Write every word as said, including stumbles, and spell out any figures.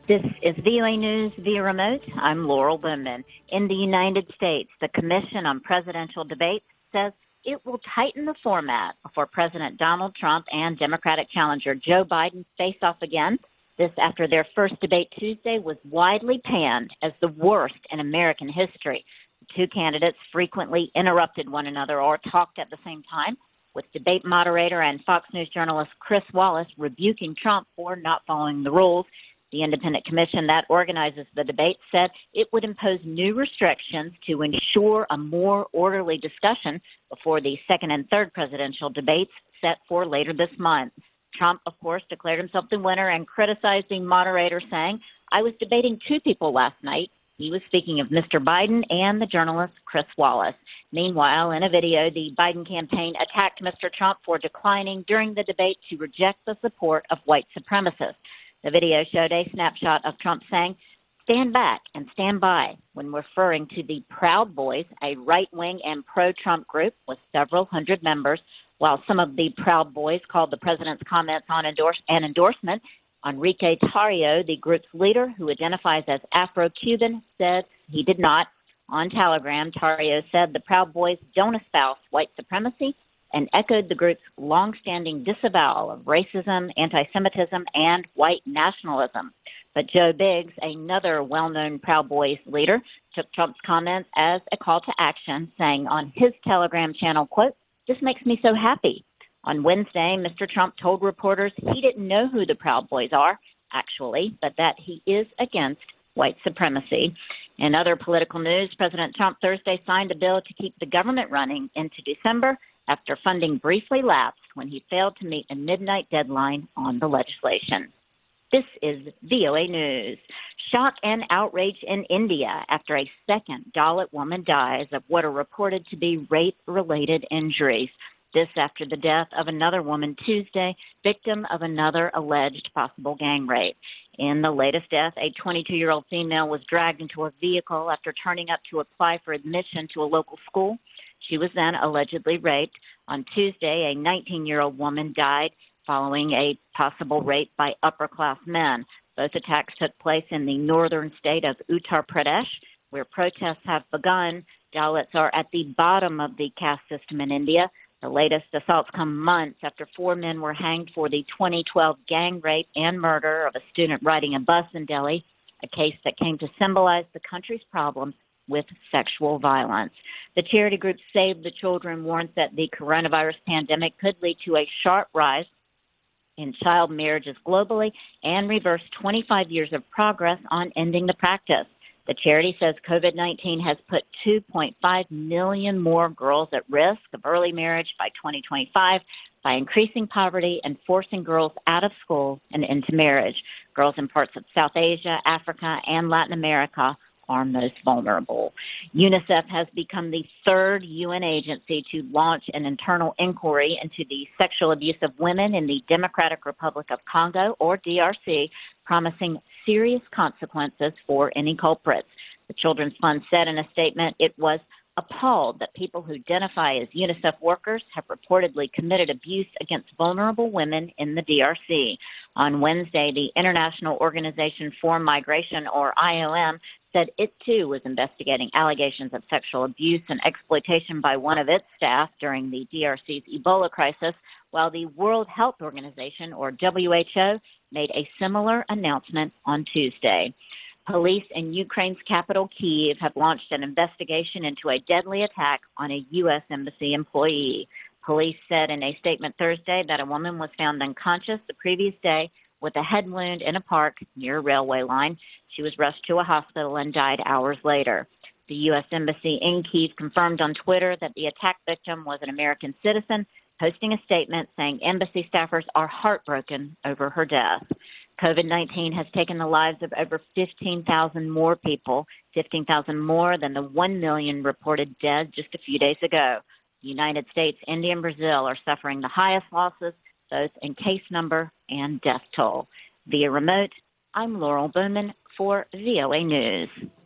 This is V O A News via remote. I'm Laurel Bowman. In the United States, the Commission on Presidential Debates says it will tighten the format before President Donald Trump and Democratic challenger Joe Biden face off again. This after their first debate Tuesday was widely panned as the worst in American history. The two candidates frequently interrupted one another or talked at the same time, with debate moderator and Fox News journalist Chris Wallace rebuking Trump for not following the rules. The independent commission that organizes the debate said it would impose new restrictions to ensure a more orderly discussion before the second and third presidential debates set for later this month. Trump, of course, declared himself the winner and criticized the moderator, saying, "I was debating two people last night." He was speaking of Mister Biden and the journalist Chris Wallace. Meanwhile, in a video, the Biden campaign attacked Mister Trump for declining during the debate to reject the support of white supremacists. The video showed a snapshot of Trump saying, "Stand back and stand by," when referring to the Proud Boys, a right-wing and pro-Trump group with several hundred members, while some of the Proud Boys called the president's comments on endorse- an endorsement. Enrique Tarrio, the group's leader, who identifies as Afro-Cuban, said he did not. On Telegram, Tarrio said the Proud Boys don't espouse white supremacy and echoed the group's longstanding disavowal of racism, anti-Semitism, and white nationalism. But Joe Biggs, another well-known Proud Boys leader, took Trump's comments as a call to action, saying on his Telegram channel, quote, "This makes me so happy." On Wednesday, Mister Trump told reporters he didn't know who the Proud Boys are, actually, but that he is against white supremacy. In other political news, President Trump Thursday signed a bill to keep the government running into December after funding briefly lapsed when he failed to meet a midnight deadline on the legislation. This is V O A News. Shock and outrage in India after a second Dalit woman dies of what are reported to be rape-related injuries. This after the death of another woman Tuesday, victim of another alleged possible gang rape. In the latest death, a twenty-two-year-old female was dragged into a vehicle after turning up to apply for admission to a local school. She was then allegedly raped. On Tuesday, a nineteen-year-old woman died following a possible rape by upper-class men. Both attacks took place in the northern state of Uttar Pradesh, where protests have begun. Dalits are at the bottom of the caste system in India. The latest assaults come months after four men were hanged for the twenty twelve gang rape and murder of a student riding a bus in Delhi, a case that came to symbolize the country's problems with sexual violence. The charity group Save the Children warns that the coronavirus pandemic could lead to a sharp rise in child marriages globally and reverse twenty-five years of progress on ending the practice. The charity says COVID nineteen has put two point five million more girls at risk of early marriage by twenty twenty-five by increasing poverty and forcing girls out of school and into marriage. Girls in parts of South Asia, Africa, and Latin America are most vulnerable. UNICEF has become the third U N agency to launch an internal inquiry into the sexual abuse of women in the Democratic Republic of Congo, or D R C, promising serious consequences for any culprits. The Children's Fund said in a statement it was appalled that people who identify as UNICEF workers have reportedly committed abuse against vulnerable women in the D R C. On Wednesday, the International Organization for Migration, or I O M, said it too was investigating allegations of sexual abuse and exploitation by one of its staff during the D R C's Ebola crisis, while the World Health Organization, or W H O, made a similar announcement on Tuesday. Police in Ukraine's capital, Kyiv, have launched an investigation into a deadly attack on a U S embassy employee. Police said in a statement Thursday that a woman was found unconscious the previous day with a head wound in a park near a railway line. She was rushed to a hospital and died hours later. The U S embassy in Kyiv confirmed on Twitter that the attack victim was an American citizen, posting a statement saying embassy staffers are heartbroken over her death. COVID nineteen has taken the lives of over fifteen thousand more people, fifteen thousand more than the one million reported dead just a few days ago. The United States, India, and Brazil are suffering the highest losses, both in case number and death toll. Via remote, I'm Laurel Bowman for V O A News.